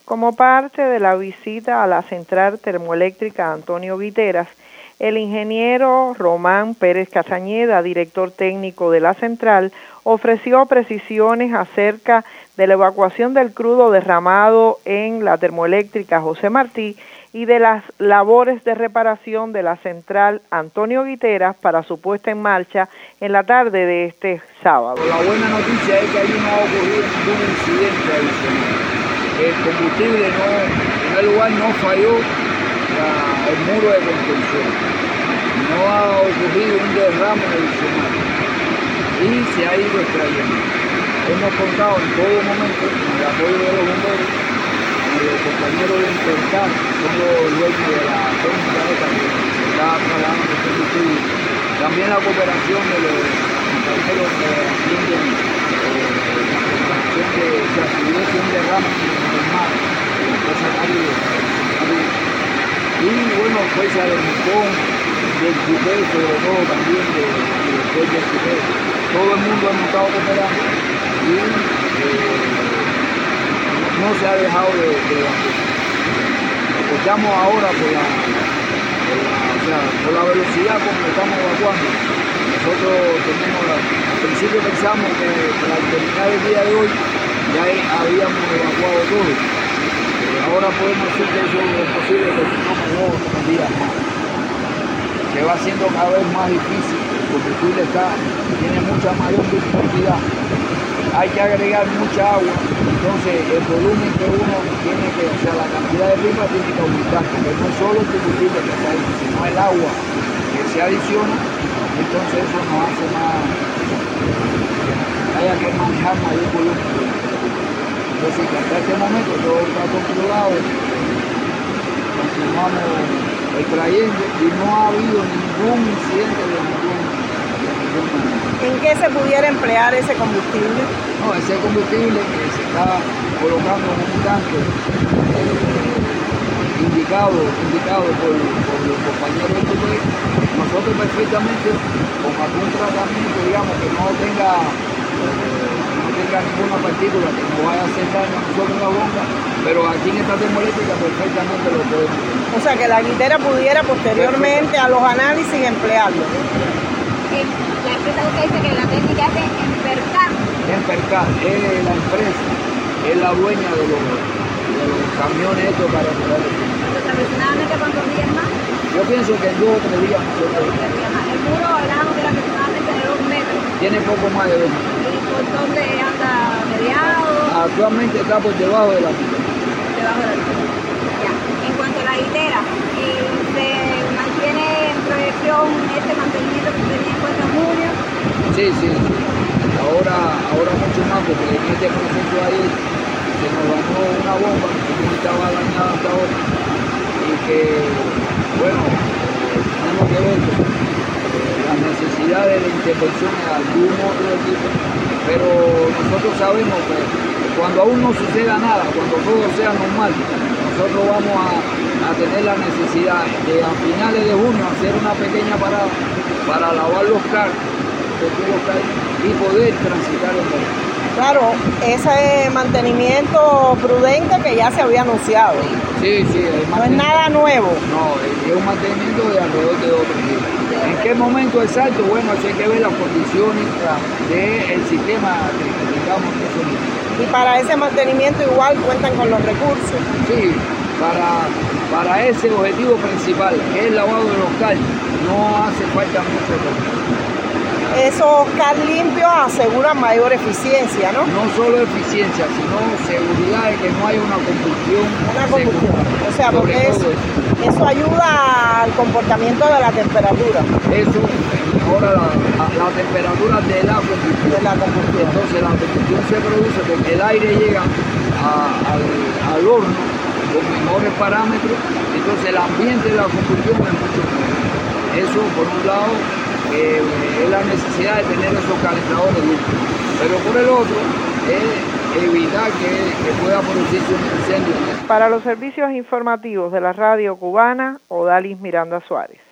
Como parte de la visita a la central termoeléctrica Antonio Guiteras, el ingeniero Román Pérez Castañeda, director técnico de la central, ofreció precisiones acerca de la evacuación del crudo derramado en la termoeléctrica José Martí y de las labores de reparación de la central Antonio Guiteras para su puesta en marcha en la tarde de este sábado. La buena noticia es que allí no ha ocurrido ningún incidente adicional. El combustible en primer lugar no falló el muro de contención. No ha ocurrido un derrame adicional y se ha ido extrayendo. Hemos contado en todo momento con el apoyo de los bomberos, los compañeros de Intercar, son los dueños de la técnica esta que se está trasladando el combustible. También la cooperación de los compañeros que atienden si hubiese un derrame en el mar, y bueno, fuerza del montón, del cupé, sobre todo también después del cupé. Todo el mundo ha estado cooperando y no se ha dejado de hacer. Estamos ahora por la velocidad con que estamos evacuando. Nosotros al principio pensamos que al terminar el día de hoy ya habíamos evacuado todo. Ahora podemos decir que eso es posible que no días más. Se va haciendo cada vez más difícil, el combustible tiene mucha mayor viscosidad, hay que agregar mucha agua, entonces el volumen que uno tiene que, o sea, la cantidad de pipa tiene que aumentar, porque no es solo el combustible que está ahí, sino el agua que se adiciona, entonces eso nos hace más, haya que manejar mayor volumen. Entonces, hasta este momento todo está controlado, continuamos extrayendo y no ha habido ningún incidente de ningún. ¿En qué se pudiera emplear ese combustible? No, ese combustible que se está colocando en un tanque indicado por los compañeros del PP, nosotros perfectamente con algún tratamiento, digamos, que no tenga ninguna partícula que nos vaya a hacer daño a nosotros en la bomba, pero aquí en esta termoeléctrica perfectamente lo podemos hacer. O sea que la Guitera pudiera posteriormente a los análisis emplearlo. La empresa usted dice que la técnica es de Enpercar. Enpercar es la empresa, es la dueña de los camiones estos para tirar el crudo. ¿Aproximadamente cuántos días más? Yo pienso que en 2 o 3 días más. El muro hablamos de aproximadamente de 2 metros. Tiene poco más de 2 metros. ¿Y por dónde anda mediado? Actualmente está por debajo de la pista. Debajo de la pista. Ya. En cuanto a la Guitera, ¿se mantiene en proyección este mantenimiento que tenía en cuenta en junio? Sí. Ahora mucho más, porque en este proceso ahí se nos dañó una bomba que estaba dañada hasta ahora y que, bueno, tenemos que ver las necesidades de intervención de algún otro equipo, pero nosotros sabemos que cuando aún no suceda nada, cuando todo sea normal, nosotros vamos a tener la necesidad de a finales de junio hacer una pequeña parada para lavar los carros y poder transitar el mercado. Claro, ese mantenimiento prudente que ya se había anunciado. Sí, no es nada nuevo. No, es un mantenimiento de alrededor de 2 días. ¿En qué momento exacto? Bueno, hay que ver las condiciones del sistema que tengamos que solicitar. Y para ese mantenimiento igual cuentan con los recursos. Sí, para ese objetivo principal, que es el lavado de los calles, no hace falta mucho recursos. Esos car limpios aseguran mayor eficiencia, ¿no? No solo eficiencia, sino seguridad de que no haya una combustión. O sea, porque eso ayuda al comportamiento de la temperatura. Eso mejora la temperatura de la combustión. Entonces la combustión se produce porque el aire llega al horno con mejores parámetros, entonces el ambiente de la combustión es mucho mejor. Eso por un lado es la necesidad de tener esos calentadores limpios, pero por el otro es evitar que pueda producirse un incendio. Para los servicios informativos de la radio cubana, Odalis Miranda Suárez.